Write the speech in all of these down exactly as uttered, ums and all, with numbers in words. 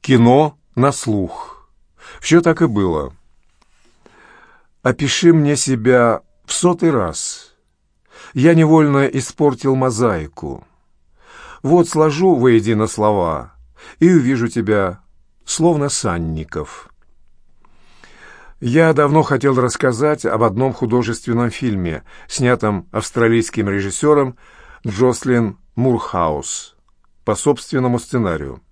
Кино на слух. Все так и было. Опиши мне себя в сотый раз. Я невольно испортил мозаику. Вот сложу воедино слова и увижу тебя, словно Санников. Я давно хотел рассказать об одном художественном фильме, снятом австралийским режиссером Джослин Мурхаус по собственному сценарию.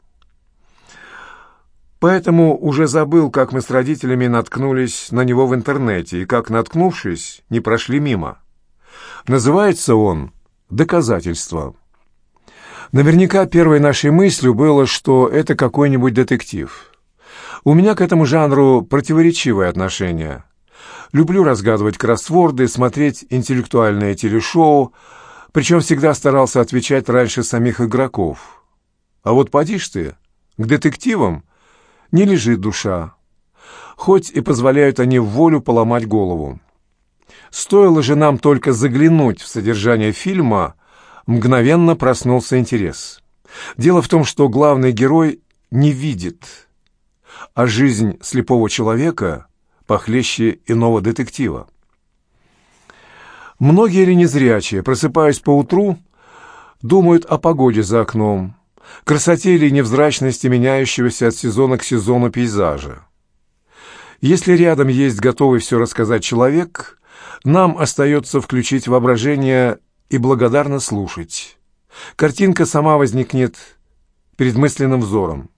Поэтому уже забыл, как мы с родителями наткнулись на него в интернете и как, наткнувшись, не прошли мимо. Называется он «Доказательство». Наверняка первой нашей мыслью было, что это какой-нибудь детектив. У меня к этому жанру противоречивое отношение. Люблю разгадывать кроссворды, смотреть интеллектуальные телешоу, причем всегда старался отвечать раньше самих игроков. А вот поди ж ты, к детективам не лежит душа, хоть и позволяют они в волю поломать голову. Стоило же нам только заглянуть в содержание фильма, мгновенно проснулся интерес. Дело в том, что главный герой не видит, а жизнь слепого человека похлеще иного детектива. Многие ли незрячие, просыпаясь поутру, думают о погоде за окном, красоте или невзрачности меняющегося от сезона к сезону пейзажа. Если рядом есть готовый все рассказать человек, нам остается включить воображение и благодарно слушать. Картинка сама возникнет перед мысленным взором.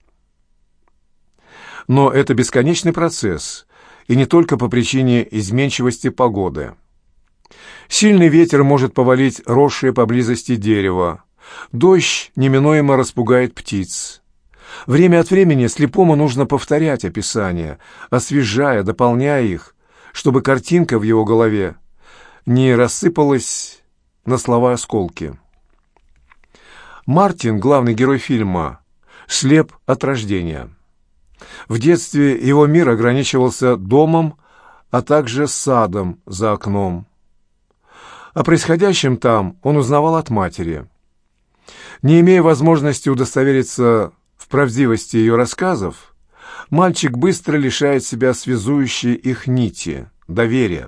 Но это бесконечный процесс, и не только по причине изменчивости погоды. Сильный ветер может повалить росшее поблизости дерево, дождь неминуемо распугает птиц. Время от времени слепому нужно повторять описания, освежая, дополняя их, чтобы картинка в его голове не рассыпалась на слова осколки. Мартин, главный герой фильма, слеп от рождения. В детстве его мир ограничивался домом, а также садом за окном. О происходящем там он узнавал от матери. Не имея возможности удостовериться в правдивости ее рассказов, мальчик быстро лишает себя связующей их нити, доверия.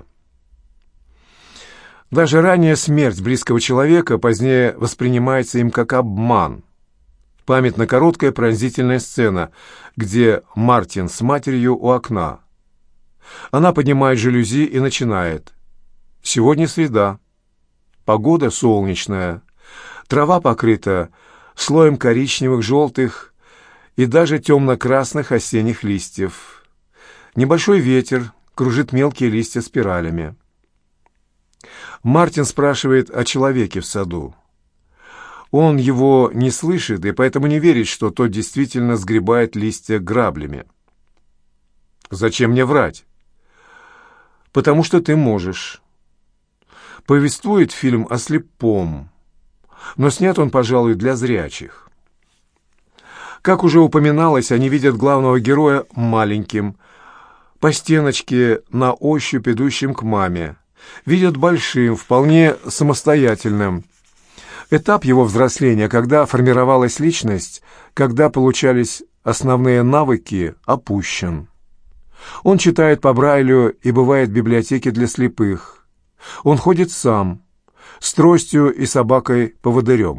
Даже ранняя смерть близкого человека позднее воспринимается им как обман. Памятна короткая пронзительная сцена, где Мартин с матерью у окна. Она поднимает жалюзи и начинает. «Сегодня среда. Погода солнечная. Трава покрыта слоем коричневых, желтых и даже темно-красных осенних листьев. Небольшой ветер кружит мелкие листья спиралями». Мартин спрашивает о человеке в саду. Он его не слышит и поэтому не верит, что тот действительно сгребает листья граблями. «Зачем мне врать?» «Потому что ты можешь». Повествует фильм о слепом, но снят он, пожалуй, для зрячих. Как уже упоминалось, они видят главного героя маленьким, по стеночке на ощупь идущим к маме, видят большим, вполне самостоятельным. Этап его взросления, когда формировалась личность, когда получались основные навыки, опущен. Он читает по Брайлю и бывает в библиотеке для слепых. Он ходит сам, с тростью и собакой-поводырем.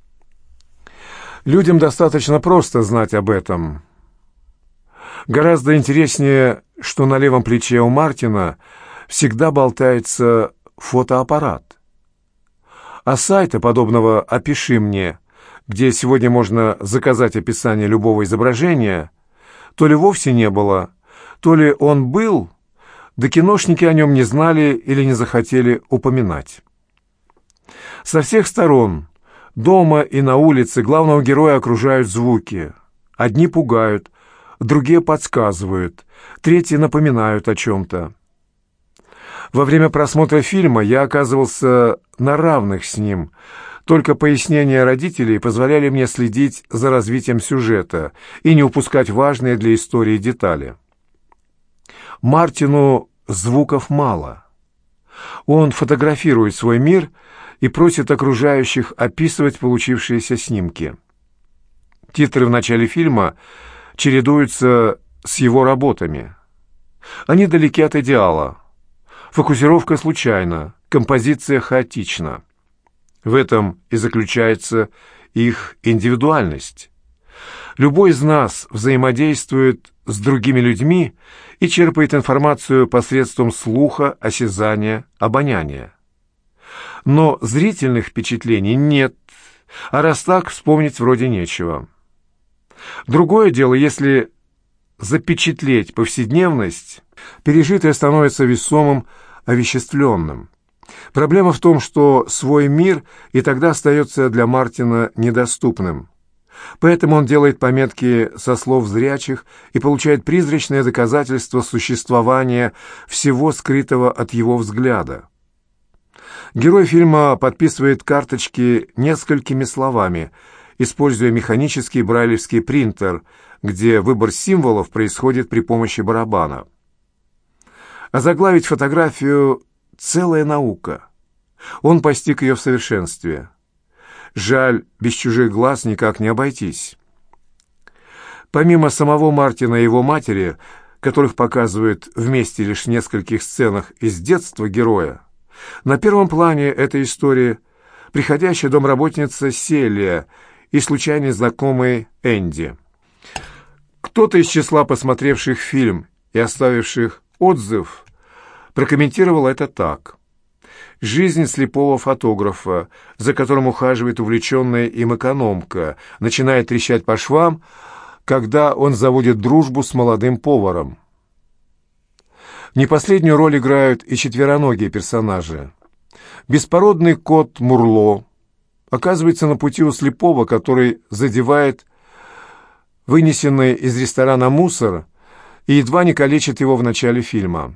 Людям достаточно просто знать об этом. Гораздо интереснее, что на левом плече у Мартина всегда болтается фотоаппарат. А сайта, подобного «Опиши мне», где сегодня можно заказать описание любого изображения, то ли вовсе не было, то ли он был, да киношники о нем не знали или не захотели упоминать. Со всех сторон, дома и на улице, главного героя окружают звуки. Одни пугают, другие подсказывают, третьи напоминают о чем-то. Во время просмотра фильма я оказывался на равных с ним, только пояснения родителей позволяли мне следить за развитием сюжета и не упускать важные для истории детали. Мартину звуков мало. Он фотографирует свой мир и просит окружающих описывать получившиеся снимки. Титры в начале фильма чередуются с его работами. Они далеки от идеала. Фокусировка случайна, композиция хаотична. В этом и заключается их индивидуальность. Любой из нас взаимодействует с другими людьми и черпает информацию посредством слуха, осязания, обоняния. Но зрительных впечатлений нет, а раз так, вспомнить вроде нечего. Другое дело, если запечатлеть повседневность, пережитое становится весомым, овеществленным. Проблема в том, что свой мир и тогда остается для Мартина недоступным. Поэтому он делает пометки со слов зрячих и получает призрачное доказательство существования всего скрытого от его взгляда. Герой фильма подписывает карточки несколькими словами, используя механический брайлевский принтер, где выбор символов происходит при помощи барабана. Озаглавить фотографию — целая наука. Он постиг ее в совершенстве. Жаль, без чужих глаз никак не обойтись. Помимо самого Мартина и его матери, которых показывают вместе лишь в нескольких сценах из детства героя, на первом плане этой истории приходящая домработница Селия и случайно знакомый Энди. Кто-то из числа посмотревших фильм и оставивших отзыв прокомментировал это так. Жизнь слепого фотографа, за которым ухаживает увлеченная им экономка, начинает трещать по швам, когда он заводит дружбу с молодым поваром. Не последнюю роль играют и четвероногие персонажи. Беспородный кот Мурло оказывается на пути у слепого, который задевает вынесенный из ресторана мусор и едва не калечит его в начале фильма.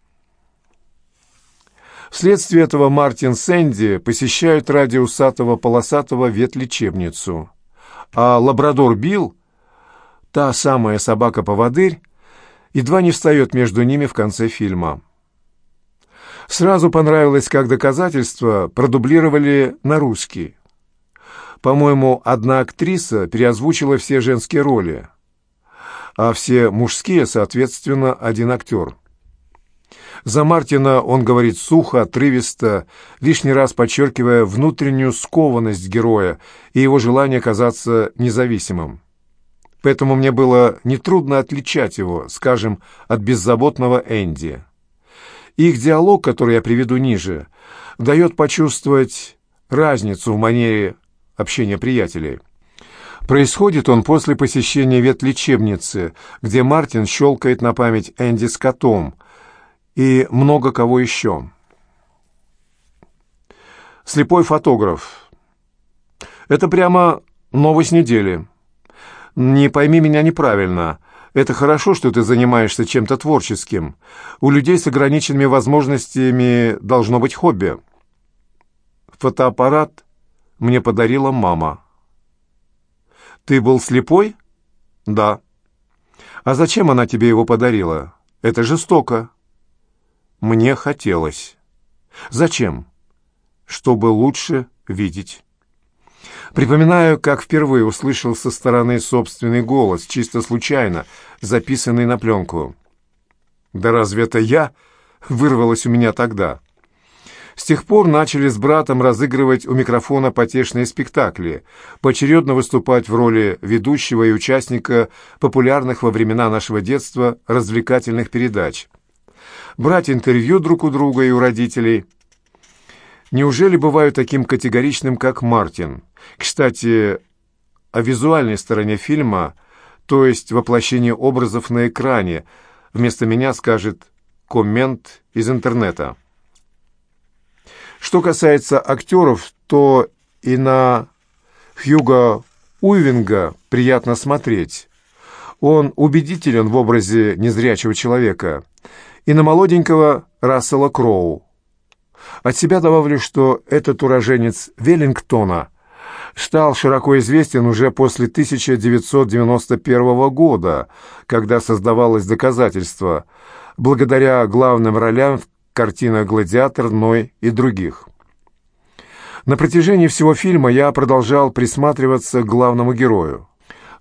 Вследствие этого Мартин с Энди посещают ради усатого полосатого ветлечебницу, а лабрадор Билл, та самая собака-поводырь, едва не встает между ними в конце фильма. Сразу понравилось, как доказательства продублировали на русский. По-моему, одна актриса переозвучила все женские роли, а все мужские, соответственно, один актер. За Мартина он говорит сухо, отрывисто, лишний раз подчеркивая внутреннюю скованность героя и его желание казаться независимым. Поэтому мне было нетрудно отличать его, скажем, от беззаботного Энди. Их диалог, который я приведу ниже, дает почувствовать разницу в манере общения приятелей. Происходит он после посещения ветлечебницы, где Мартин щелкает на память Энди с котом, и много кого еще. Слепой фотограф. Это прямо новость недели. Не пойми меня неправильно. Это хорошо, что ты занимаешься чем-то творческим. У людей с ограниченными возможностями должно быть хобби. Фотоаппарат мне подарила мама. Ты был слепой? Да. А зачем она тебе его подарила? Это жестоко. Мне хотелось. Зачем? Чтобы лучше видеть. Припоминаю, как впервые услышал со стороны собственный голос, чисто случайно, записанный на пленку. Да разве это я? Вырвалось у меня тогда. С тех пор начали с братом разыгрывать у микрофона потешные спектакли, поочередно выступать в роли ведущего и участника популярных во времена нашего детства развлекательных передач. Брать интервью друг у друга и у родителей. Неужели бываю таким категоричным, как Мартин? Кстати, о визуальной стороне фильма, то есть воплощении образов на экране, вместо меня скажет коммент из интернета. Что касается актеров, то и на Хьюго Уивинга приятно смотреть. Он убедителен в образе незрячего человека. И на молоденького Рассела Кроу. От себя добавлю, что этот уроженец Веллингтона стал широко известен уже после тысяча девятьсот девяносто первого года, когда создавалось «Доказательство», благодаря главным ролям в картинах «Гладиатор», «Ной» и других. На протяжении всего фильма я продолжал присматриваться к главному герою.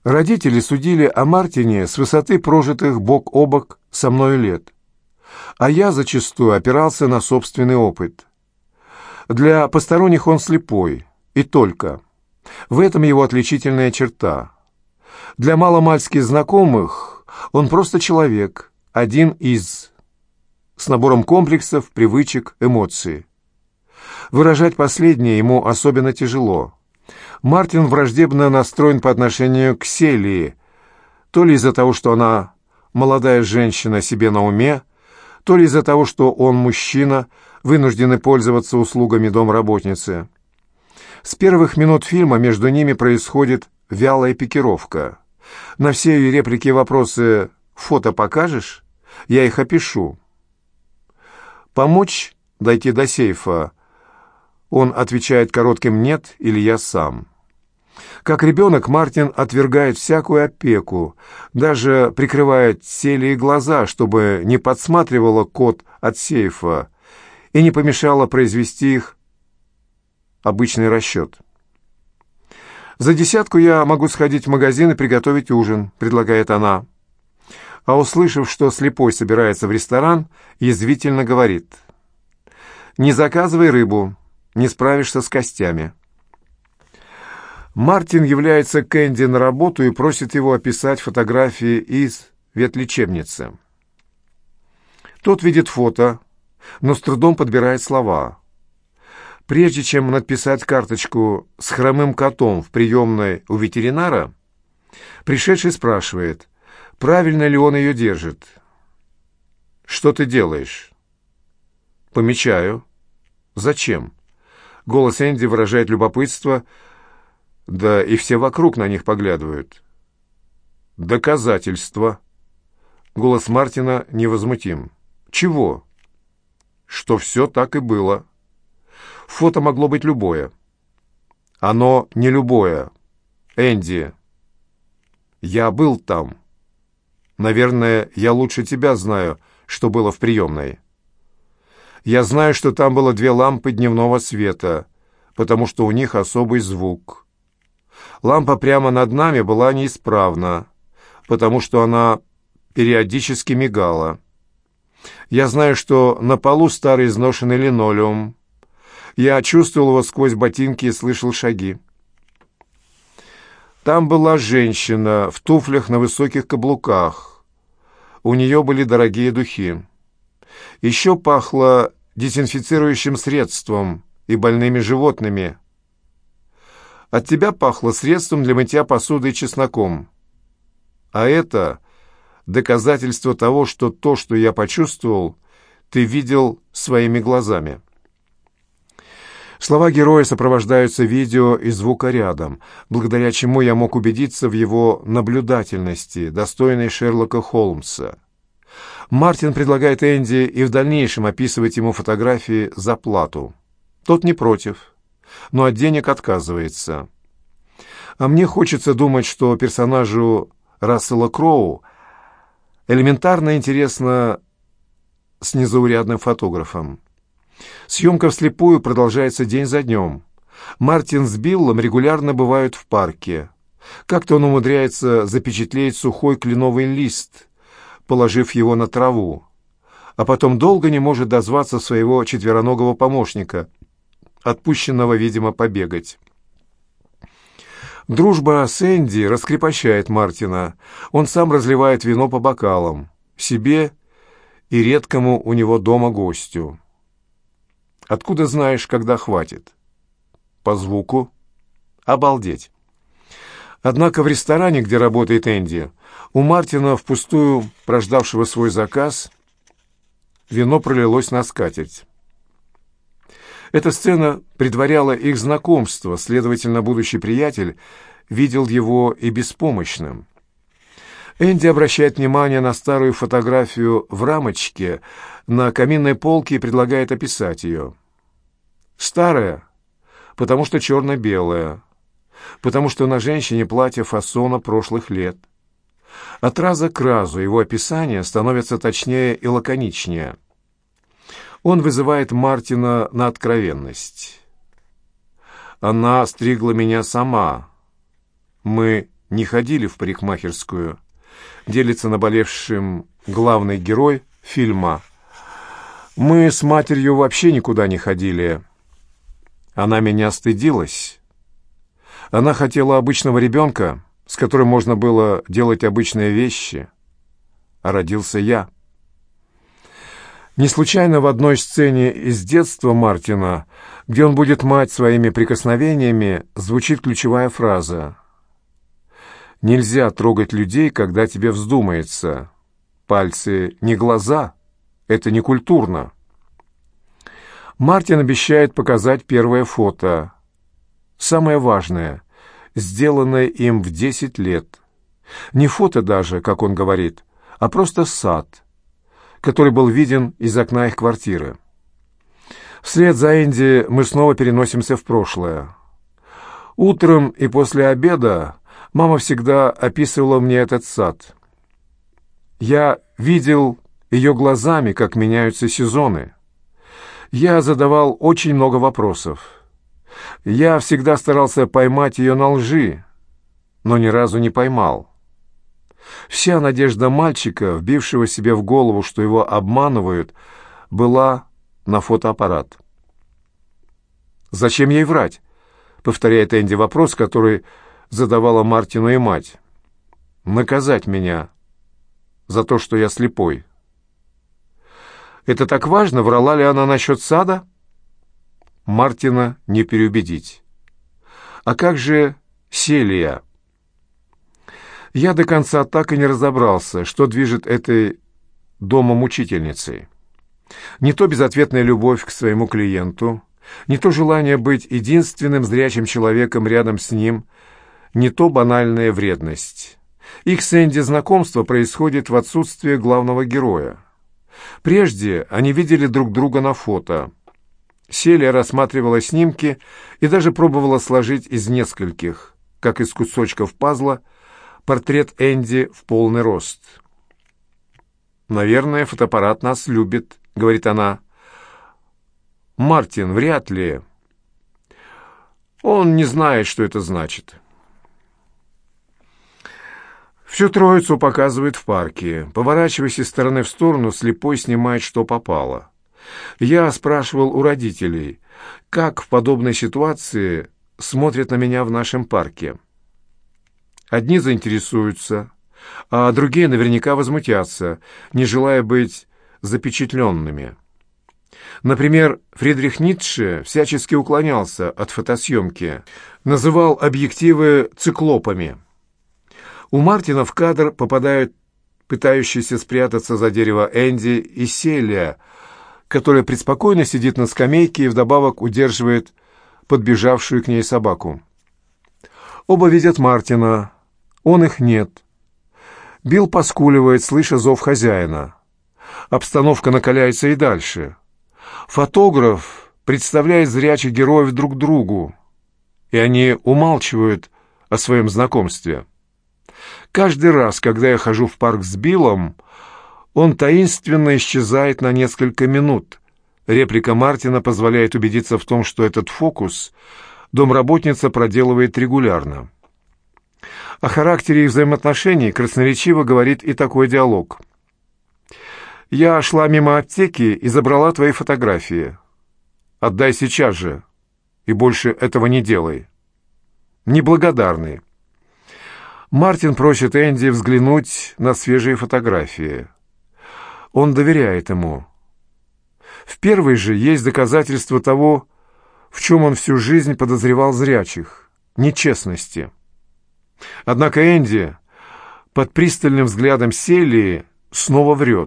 Родители судили о Мартине с высоты прожитых бок о бок со мною лет, а я зачастую опирался на собственный опыт. Для посторонних он слепой, и только. В этом его отличительная черта. Для маломальски знакомых он просто человек, один из, с набором комплексов, привычек, эмоций. Выражать последнее ему особенно тяжело. Мартин враждебно настроен по отношению к Селии, то ли из-за того, что она молодая женщина себе на уме, то ли из-за того, что он мужчина, вынужденный пользоваться услугами домработницы. С первых минут фильма между ними происходит вялая пикировка. На все ее реплики и вопросы «фото покажешь?» я их опишу. «Помочь дойти до сейфа?» Он отвечает коротким «нет» или «я сам». Как ребенок Мартин отвергает всякую опеку, даже прикрывает Селии глаза, чтобы не подсматривала код от сейфа и не помешала произвести их обычный расчет. «За десятку я могу сходить в магазин и приготовить ужин», — предлагает она. А услышав, что слепой собирается в ресторан, язвительно говорит: «Не заказывай рыбу, не справишься с костями». Мартин является к Энди на работу и просит его описать фотографии из ветлечебницы. Тот видит фото, но с трудом подбирает слова. Прежде чем надписать карточку с хромым котом в приемной у ветеринара, пришедший спрашивает, правильно ли он ее держит. «Что ты делаешь?» «Помечаю». «Зачем?» Голос Энди выражает любопытство, да и все вокруг на них поглядывают. «Доказательства». Голос Мартина невозмутим. «Чего?» «Что все так и было». Фото могло быть любое. Оно не любое. Энди, я был там. Наверное, я лучше тебя знаю, что было в приемной. Я знаю, что там было две лампы дневного света, потому что у них особый звук. Лампа прямо над нами была неисправна, потому что она периодически мигала. Я знаю, что на полу старый изношенный линолеум. Я чувствовал его сквозь ботинки и слышал шаги. Там была женщина в туфлях на высоких каблуках. У нее были дорогие духи. Еще пахло дезинфицирующим средством и больными животными. От тебя пахло средством для мытья посуды и чесноком. А это доказательство того, что то, что я почувствовал, ты видел своими глазами. Слова героя сопровождаются видео и звукорядом, благодаря чему я мог убедиться в его наблюдательности, достойной Шерлока Холмса. Мартин предлагает Энди и в дальнейшем описывать ему фотографии за плату. Тот не против, но от денег отказывается. А мне хочется думать, что персонажу Рассела Кроу элементарно интересно с незаурядным фотографом. Съемка вслепую продолжается день за днем. Мартин с Биллом регулярно бывают в парке. Как-то он умудряется запечатлеть сухой кленовый лист, положив его на траву, а потом долго не может дозваться своего четвероногого помощника, отпущенного, видимо, побегать. Дружба с Энди раскрепощает Мартина. Он сам разливает вино по бокалам, себе и редкому у него дома гостю. Откуда знаешь, когда хватит? По звуку. Обалдеть. Однако в ресторане, где работает Энди, у Мартина, впустую прождавшего свой заказ, вино пролилось на скатерть. Эта сцена предваряла их знакомство, следовательно, будущий приятель видел его и беспомощным. Энди обращает внимание на старую фотографию в рамочке на каминной полке и предлагает описать ее. Старая, потому что черно-белая, потому что на женщине платье фасона прошлых лет. От раза к разу его описание становится точнее и лаконичнее. Он вызывает Мартина на откровенность. Она стригла меня сама. Мы не ходили в парикмахерскую, делится наболевшим главный герой фильма. Мы с матерью вообще никуда не ходили. Она меня стыдилась. Она хотела обычного ребенка, с которым можно было делать обычные вещи. А родился я. Не случайно в одной сцене из детства Мартина, где он будет мать своими прикосновениями, звучит ключевая фраза: «Нельзя трогать людей, когда тебе вздумается. Пальцы не глаза, это не культурно». Мартин обещает показать первое фото. Самое важное, сделанное им в десять лет. Не фото даже, как он говорит, а просто сад, который был виден из окна их квартиры. Вслед за Энди мы снова переносимся в прошлое. Утром и после обеда мама всегда описывала мне этот сад. Я видел ее глазами, как меняются сезоны. Я задавал очень много вопросов. Я всегда старался поймать ее на лжи, но ни разу не поймал. Вся надежда мальчика, вбившего себе в голову, что его обманывают, была на фотоаппарат. «Зачем ей врать?» — повторяет Энди вопрос, который задавала Мартину и мать. «Наказать меня за то, что я слепой». «Это так важно, врала ли она насчет сада?» Мартина не переубедить. «А как же Селия?» Я до конца так и не разобрался, что движет этой домом-учительницей. Не то безответная любовь к своему клиенту, не то желание быть единственным зрячим человеком рядом с ним, не то банальная вредность. Их с Энди знакомство происходит в отсутствие главного героя. Прежде они видели друг друга на фото. Селия рассматривала снимки и даже пробовала сложить из нескольких, как из кусочков пазла, портрет Энди в полный рост. «Наверное, фотоаппарат нас любит», — говорит она. «Мартин, вряд ли. Он не знает, что это значит». Всю троицу показывают в парке. Поворачиваясь из стороны в сторону, слепой снимает, что попало. Я спрашивал у родителей, как в подобной ситуации смотрят на меня в нашем парке. Одни заинтересуются, а другие наверняка возмутятся, не желая быть запечатленными. Например, Фридрих Ницше всячески уклонялся от фотосъемки, называл объективы циклопами. У Мартина в кадр попадают пытающиеся спрятаться за дерево Энди и Селия, которая преспокойно сидит на скамейке и вдобавок удерживает подбежавшую к ней собаку. Оба видят Мартина. Он их нет. Билл поскуливает, слыша зов хозяина. Обстановка накаляется и дальше. Фотограф представляет зрячих героев друг другу, и они умалчивают о своем знакомстве. Каждый раз, когда я хожу в парк с Биллом, он таинственно исчезает на несколько минут. Реплика Мартина позволяет убедиться в том, что этот фокус домработница проделывает регулярно. О характере их взаимоотношений красноречиво говорит и такой диалог. «Я шла мимо аптеки и забрала твои фотографии. Отдай сейчас же, и больше этого не делай. Неблагодарный». Мартин просит Энди взглянуть на свежие фотографии. Он доверяет ему. В первой же есть доказательство того, в чем он всю жизнь подозревал зрячих — нечестности. Однако Энди под пристальным взглядом Селии снова врет.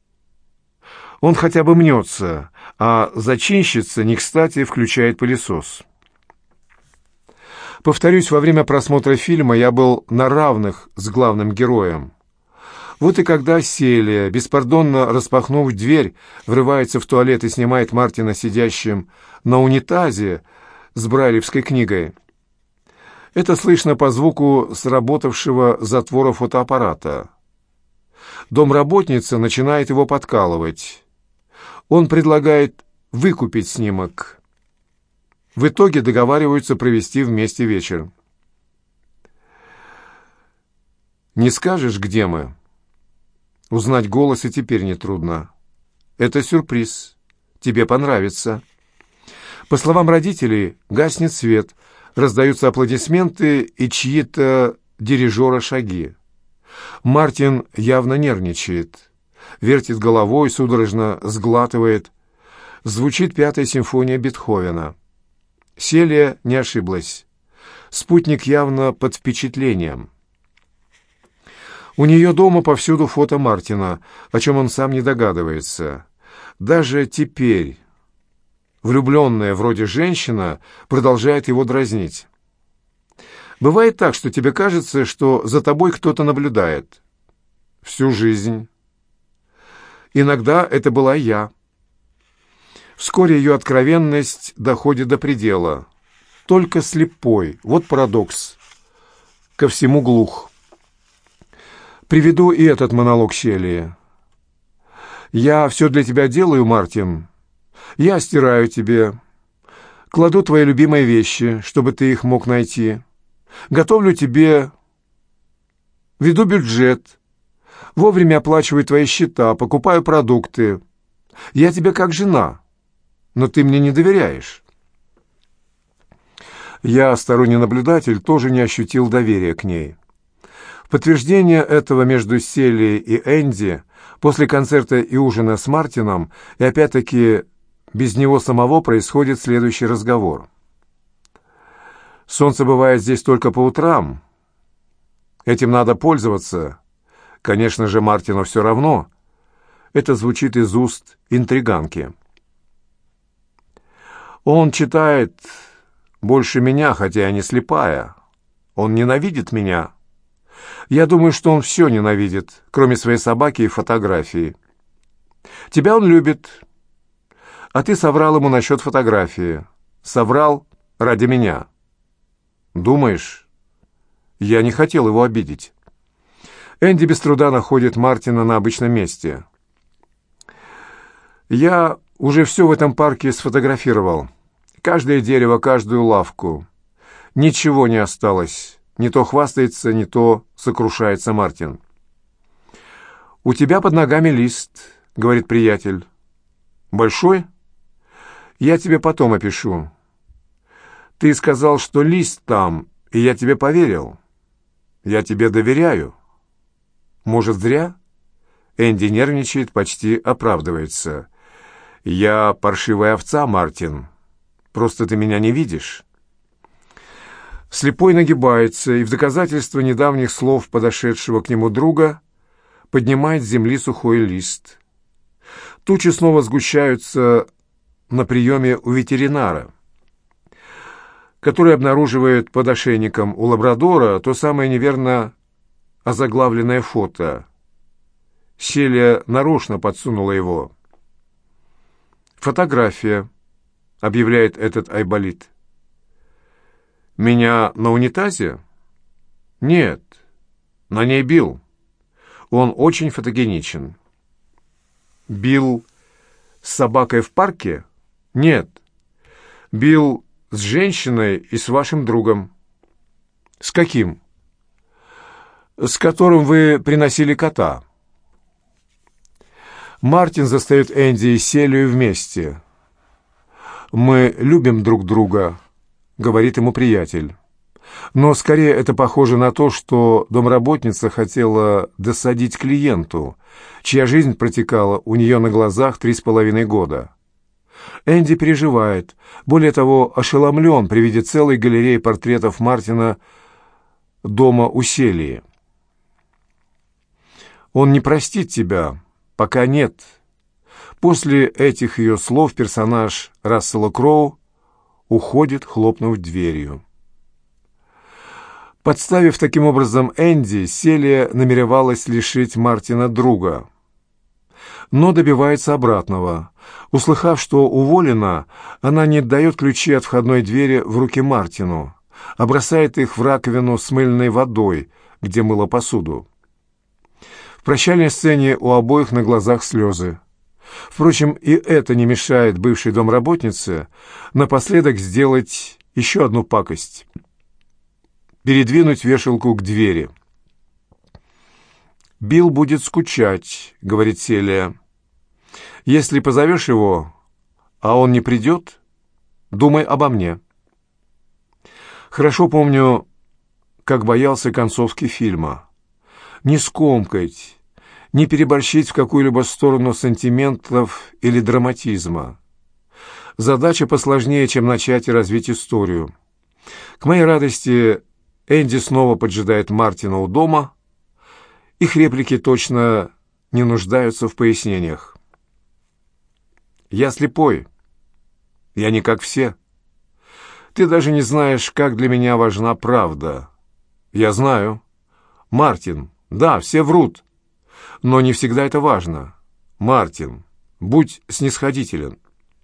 Он хотя бы мнется, а зачинщица не кстати включает пылесос. Повторюсь, во время просмотра фильма я был на равных с главным героем. Вот и когда Селия, беспардонно распахнув дверь, врывается в туалет и снимает Мартина сидящим на унитазе с брайлевской книгой, это слышно по звуку сработавшего затвора фотоаппарата. Домработница начинает его подкалывать. Он предлагает выкупить снимок. В итоге договариваются провести вместе вечер. «Не скажешь, где мы?» Узнать голос и теперь нетрудно. «Это сюрприз. Тебе понравится». По словам родителей, гаснет свет, раздаются аплодисменты и чьи-то дирижера шаги. Мартин явно нервничает, вертит головой, судорожно сглатывает. Звучит пятая симфония Бетховена. Селия не ошиблась. Спутник явно под впечатлением. У нее дома повсюду фото Мартина, о чем он сам не догадывается. Даже теперь влюбленная вроде женщина продолжает его дразнить. Бывает так, что тебе кажется, что за тобой кто-то наблюдает. Всю жизнь. Иногда это была я. Вскоре ее откровенность доходит до предела. Только слепой, вот парадокс, ко всему глух. Приведу и этот монолог Селии. «Я все для тебя делаю, Мартин. Я стираю тебе, кладу твои любимые вещи, чтобы ты их мог найти. Готовлю тебе, веду бюджет, вовремя оплачиваю твои счета, покупаю продукты. Я тебе как жена, но ты мне не доверяешь». Я, сторонний наблюдатель, тоже не ощутил доверия к ней. В подтверждение этого между Селией и Энди после концерта и ужина с Мартином, и опять-таки без него самого, происходит следующий разговор. «Солнце бывает здесь только по утрам. Этим надо пользоваться. Конечно же, Мартину все равно». Это звучит из уст интриганки. «Он читает больше меня, хотя я не слепая. Он ненавидит меня. Я думаю, что он все ненавидит, кроме своей собаки и фотографии. Тебя он любит, а ты соврал ему насчет фотографии. Соврал ради меня. Думаешь, я не хотел его обидеть?» Энди без труда находит Мартина на обычном месте. «Я уже все в этом парке сфотографировал. Каждое дерево, каждую лавку. Ничего не осталось. Не то хвастается, не то сокрушается Мартин». «У тебя под ногами лист», — говорит приятель. «Большой? Я тебе потом опишу. Ты сказал, что лист там, и я тебе поверил. Я тебе доверяю. Может, зря?» Энди нервничает, почти оправдывается. «Я паршивая овца, Мартин. Просто ты меня не видишь». Слепой нагибается и в доказательство недавних слов подошедшего к нему друга поднимает с земли сухой лист. Тучи снова сгущаются на приеме у ветеринара, который обнаруживает под ошейником у лабрадора то самое неверно озаглавленное фото. Селия нарочно подсунула его. «Фотография», — объявляет этот айболит. «Меня на унитазе?» «Нет, на ней Билл. Он очень фотогеничен». «Билл с собакой в парке?» «Нет, Билл с женщиной и с вашим другом». «С каким?» «С которым вы приносили кота». Мартин застает Энди и Селию вместе. «Мы любим друг друга», — говорит ему приятель. Но скорее это похоже на то, что домработница хотела досадить клиенту, чья жизнь протекала у нее на глазах три с половиной года. Энди переживает, более того, ошеломлен при виде целой галереи портретов Мартина дома у Селии. «Он не простит тебя, пока нет». После этих ее слов персонаж Рассела Кроу уходит, хлопнув дверью. Подставив таким образом Энди, Селия намеревалась лишить Мартина друга, но добивается обратного. Услыхав, что уволена, она не отдает ключи от входной двери в руки Мартину, а бросает их в раковину с мыльной водой, где мыла посуду. В прощальной сцене у обоих на глазах слезы. Впрочем, и это не мешает бывшей домработнице напоследок сделать еще одну пакость — передвинуть вешалку к двери. «Билл будет скучать», — говорит Селия. «Если позовешь его, а он не придет, думай обо мне». Хорошо помню, как боялся концовки фильма. Не скомкать, не переборщить в какую-либо сторону сантиментов или драматизма. Задача посложнее, чем начать и развить историю. К моей радости, Энди снова поджидает Мартина у дома. Их реплики точно не нуждаются в пояснениях. «Я слепой. Я не как все. Ты даже не знаешь, как для меня важна правда. Я знаю. Мартин, да, все врут. Но не всегда это важно. Мартин, будь снисходителен».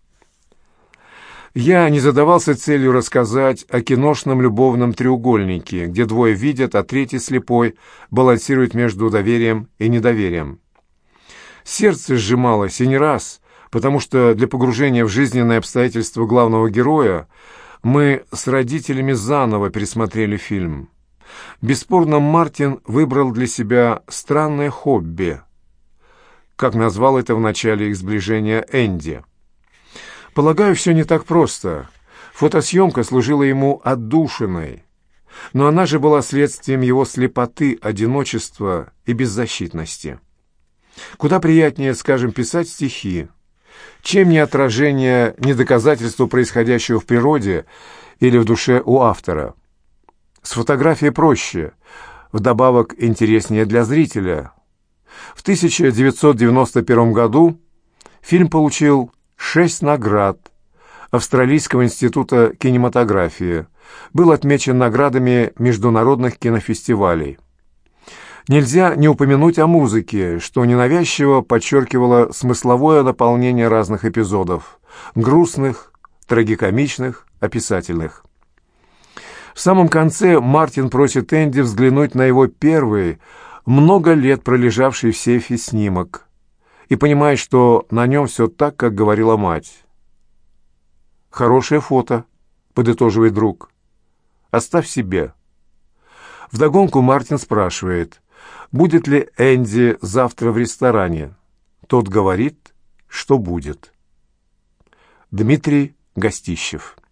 Я не задавался целью рассказать о киношном любовном треугольнике, где двое видят, а третий, слепой, балансирует между доверием и недоверием. Сердце сжималось и не раз, потому что для погружения в жизненные обстоятельства главного героя мы с родителями заново пересмотрели фильм. Бесспорно, Мартин выбрал для себя странное хобби, как назвал это в начале их сближения Энди. Полагаю, все не так просто. Фотосъемка служила ему отдушиной, но она же была следствием его слепоты, одиночества и беззащитности. Куда приятнее, скажем, писать стихи, чем не отражение, не доказательство происходящего в природе или в душе у автора. С фотографией проще, вдобавок интереснее для зрителя. В тысяча девятьсот девяносто первом году фильм получил шесть наград Австралийского института кинематографии, был отмечен наградами международных кинофестивалей. Нельзя не упомянуть о музыке, что ненавязчиво подчеркивало смысловое наполнение разных эпизодов – грустных, трагикомичных, описательных. В самом конце Мартин просит Энди взглянуть на его первый, много лет пролежавший в сейфе снимок, и понимает, что на нем все так, как говорила мать. «Хорошее фото», — подытоживает друг. «Оставь себе». Вдогонку Мартин спрашивает, будет ли Энди завтра в ресторане. Тот говорит, что будет. Дмитрий Гостищев.